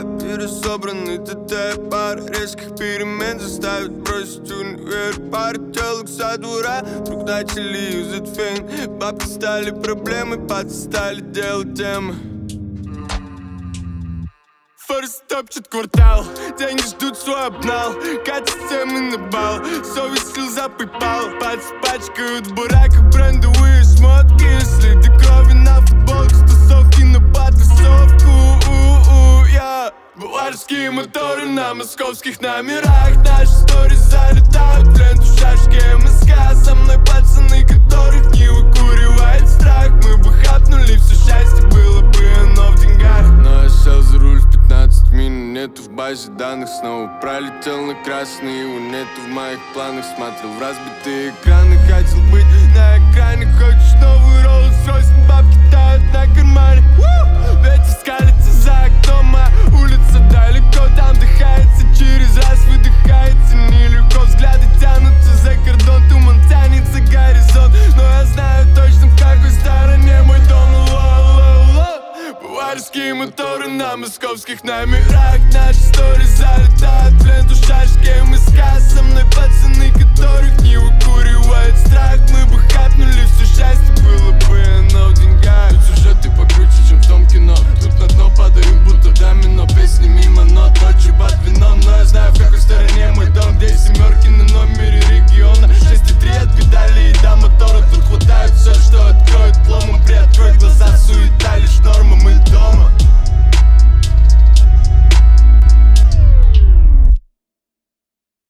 пересобранный ТТ. Пара резких перемен заставит бросить универ. Пара телок со двора, вдруг начали юзать фейн. Бабки стали проблемой, пацаны стали делать темы. Форс топчет квартал, деньги ждут свой обнал. Катят темы на бал, совесть слеза припал. Пальцы пачкают в бараках брендовые шмотки. Следы крови на футболке, тусовки на потасовку. Баварские моторы на московских номерах. Наши сторис залетают в ленту шашки МСК. Со мной пацаны, которых не выкуривает страх. Мы бы хапнули все счастье, было бы оно в деньгах. Но я сел за руль в 15 минут, нету в базе данных. Снова пролетел на красный, его нету в моих планах. Смотрел в разбитые экраны, хотел быть на экране. Хочешь новый Rolls-Royce, но бабки тают на кармане. Ветер скалится за окном, а улица далеко. Там дыхается, через раз выдыхается нелегко. Взгляды тянутся за кордон, туман тянет за горизонт. Но я знаю точно, в какой стороне мой дом. Баварские моторы на московских номерах. Наши сторис залетают в ленту шашки МСК. Со мной пацаны, которых не выкуривает страх. Мы бы хапнули все